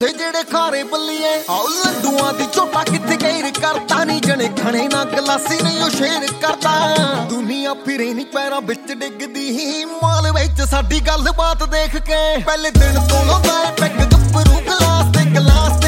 ਤੇ ਜਿਹੜੇ ਖਾਰੇ ਬੱਲੀਏ ਆਉ ਲੱਡੂਆਂ ਦੀ ਝੋਟਾ ਕਿੱਥੇ ਗੈਰ ਕਰਦਾ ਨੀ ਜਣੇ ਖਣੇ ਨਾ ਗਲਾਸੀ ਨਹੀਂ ਉਹ ਸ਼ੇਰ ਕਰਦਾ ਦੁਨੀਆ ਫਿਰੇ ਨੀ ਪੈਰਾਂ ਵਿੱਚ ਡਿੱਗਦੀ ਮਾਲ ਵਿੱਚ ਸਾਡੀ ਗੱਲਬਾਤ ਦੇਖ ਕੇ ਪਹਿਲੇ ਦਿਨ ਤੋਂ ਲਾਉਂਦਾ ਪੈਗ ਗੱਭਰੂ ਗਲਾਸ ਤੇ ਗਲਾਸ